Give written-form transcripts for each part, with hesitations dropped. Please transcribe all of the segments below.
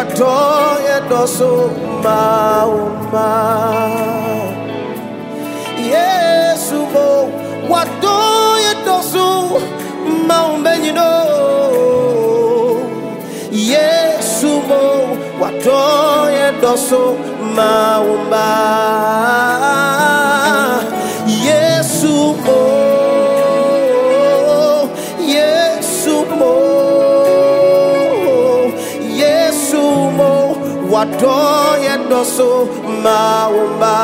watoye doso mauma. Yesu mo watoye doso maumbe Yesu mo watoye doso mauma. Yesu mo watoye doso mauma.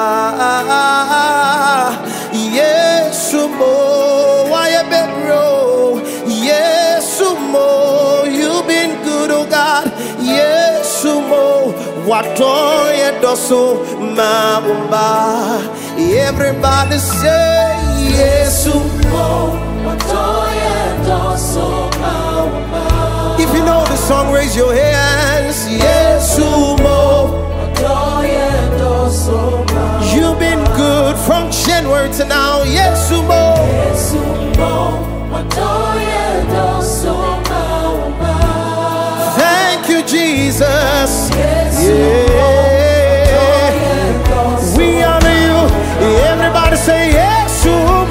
Yesu mo waye bedro. Yesu mo, you've been good, oh God. Yesu mo watoye doso mauma. Everybody say Yesu mo watoye doso mauma. If you know the song, raise your hands. Yesu mo. You've been good from January to now. Yesu mo. Thank you, Jesus. Yeah. We honor you. Everybody say Yesu mo.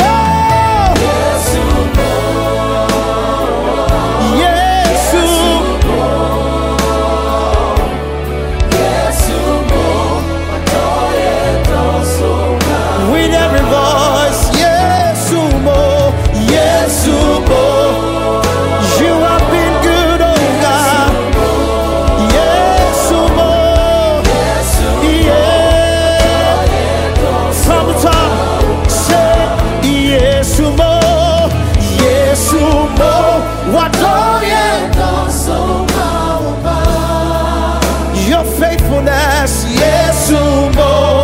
Your faithfulness, Yesu mo.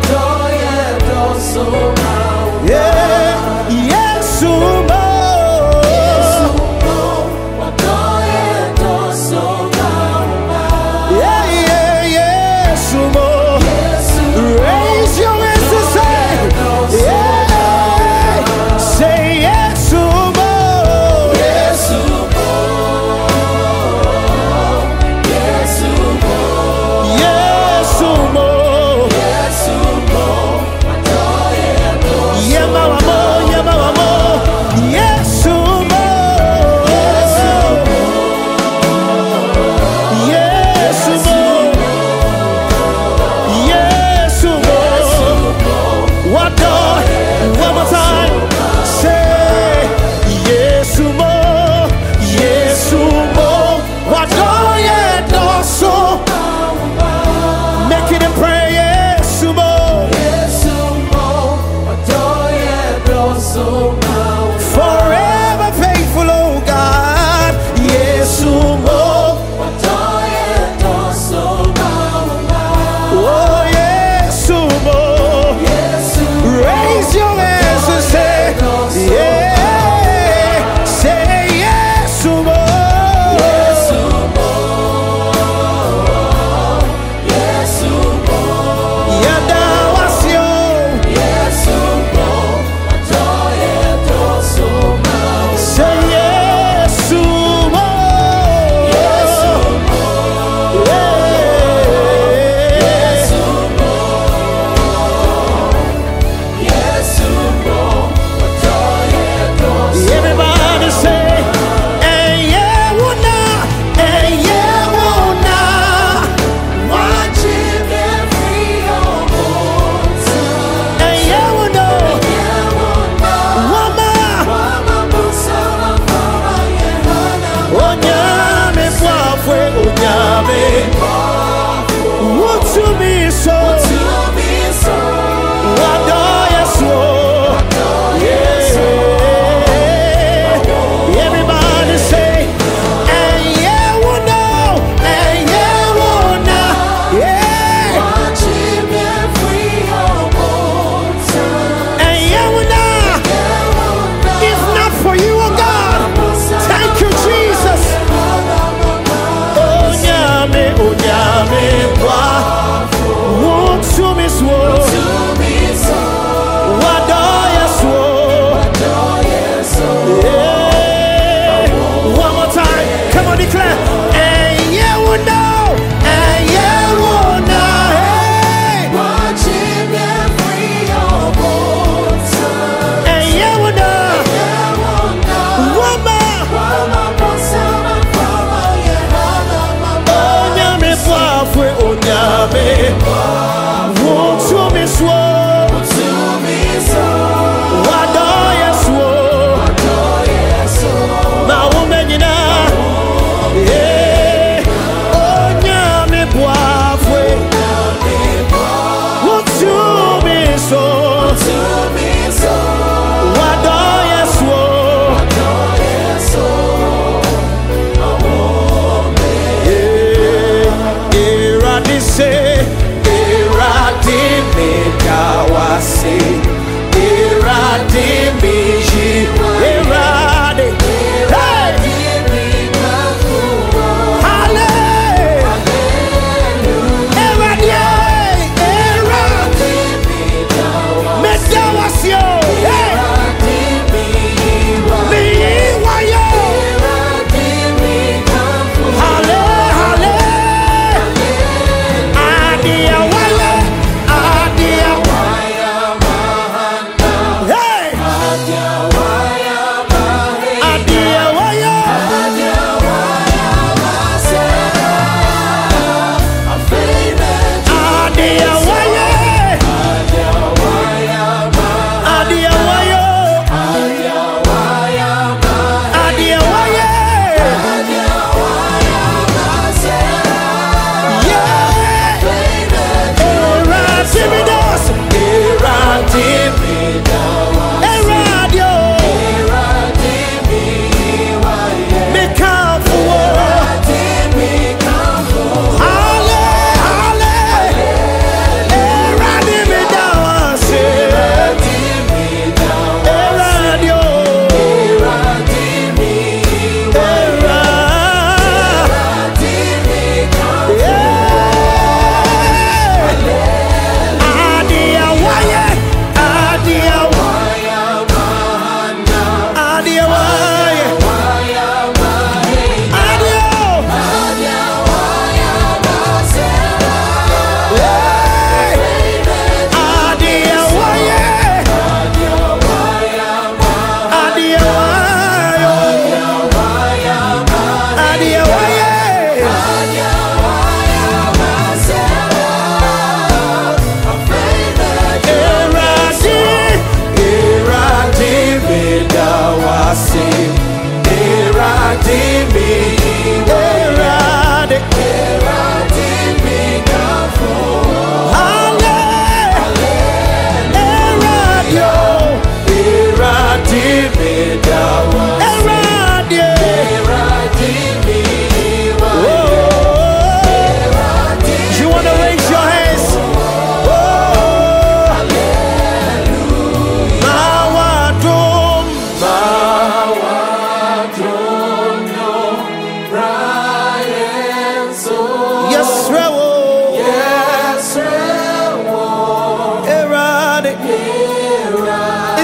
Yeah, Yesu mo. Yeah, yeah, Yesu mo. Raise your hands to say, yeah, say Yesu mo. Yesu mo.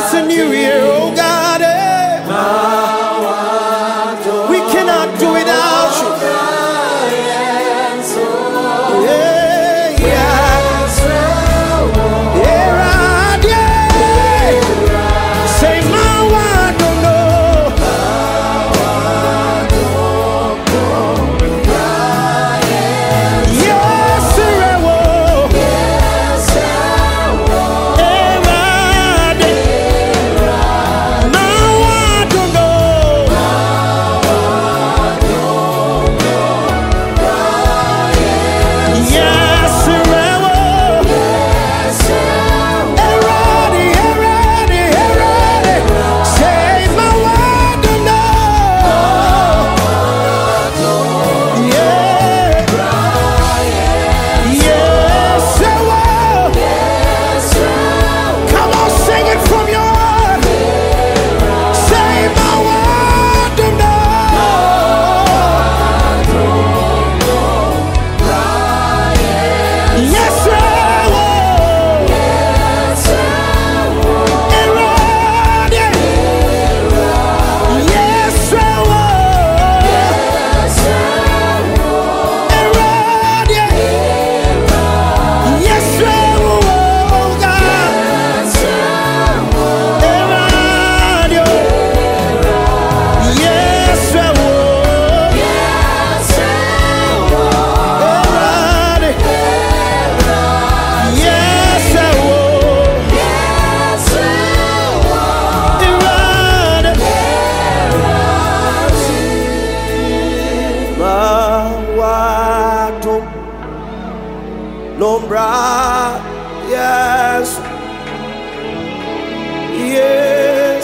It's a new year, oh God. We cannot do without you. Lombra, yes, yes,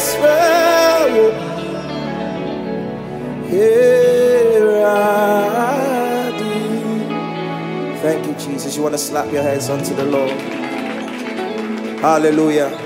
thank you, Jesus. You want to slap your hands onto the Lord. Hallelujah.